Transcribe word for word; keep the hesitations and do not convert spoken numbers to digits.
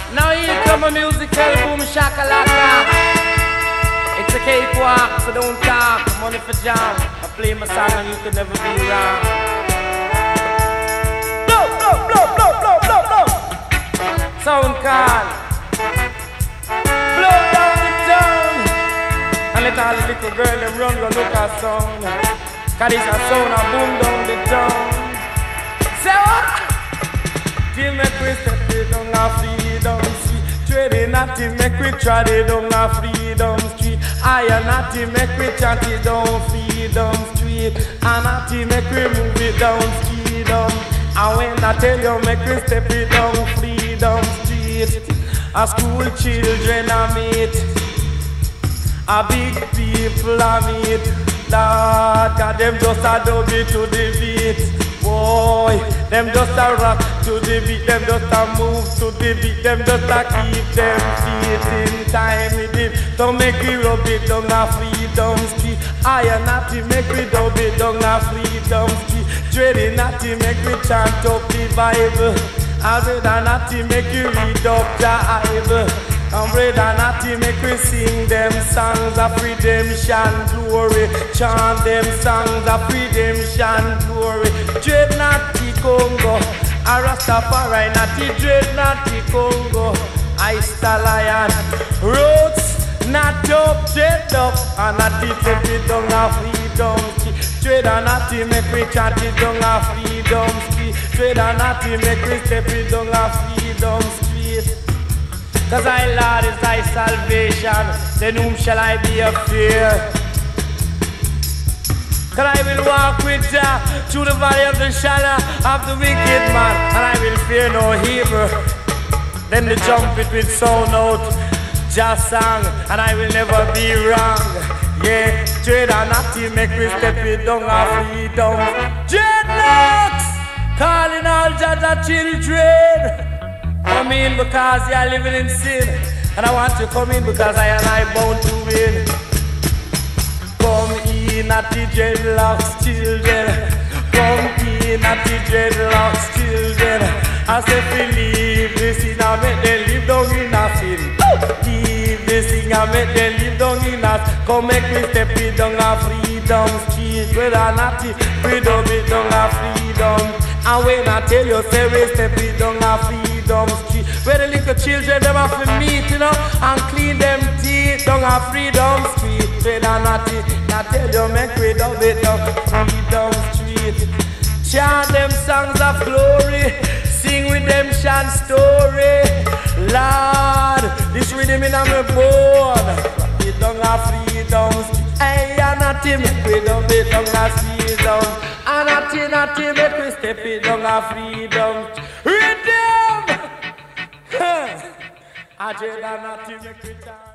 Now here come a musical boom shakalaka. It's a cakewalk, so don't talk. Money for jam. I play my song and you can never be wrong. Blow, blow, blow, blow, blow, blow, blow. Sound call. Blow down the town. And let all the little girl them run go look at sound. Cause it's a sound a boom down the town. Say what? Till me we step it down a freedom street. Trading at it, make we try it down a freedom street. I and at it, make we chant it down freedom street. And at it, make we move it down freedom. And when I tell you, make we step it down freedom street. A school children I meet, a big people I meet. Lord, God, them just a dub it to the beat. Boy, them just a rock to the beat, them just a move to the beat, them just a keep them feet in time with it. Don't make we rub it down a freedom street. I and Natty make we dub it down a freedom street. Trading Natty make we chant up the Bible. I read a Natty make you read up the Bible. And brother Natty make we sing them songs of redemption glory. Chant them songs of redemption glory. Dread Natty Congo, a Rastafari Natty dread Natty Congo. I stallion roots not up, dread up. And Natty take it down a freedom street. Dread and Natty make we chant it down a freedom street. Dread and Natty make we step it down a freedom street. Cause thy Lord is thy salvation, then whom shall I be afraid? Cause I will walk with Jah through the valley of the shadow of the wicked man, and I will fear no evil. Then the trumpet will sound out Jah song, and I will never be wrong. Yeah, Dread and Natty make we step it down a freedom. Dreadlocks, calling all Jah children. Come in because you are living in sin, and I want you to come in because I and I bound to win. Come in at the dreadlocks children. Come in at the dreadlocks children. I say if we leave this sin and make them live down in a sin. Leave this thing and make them live down in a sin. Come make me step it down a freedom street. Whether not it, we don't be down a freedom. And when I tell you, say we step it down a freedom street. Where the little children them have to meet, you know, and clean them teeth down a freedom street. Whether not it, I tell you, make we dub it down freedom street. Chant them songs of glory, sing redemption story. Lord, this rhythm in my bone, it down a freedom street. Hey, and not him, make we dub it down a freedom. And Natty, Natty, make we step it down a freedom. Rhythm! I dread and Natty make we chant.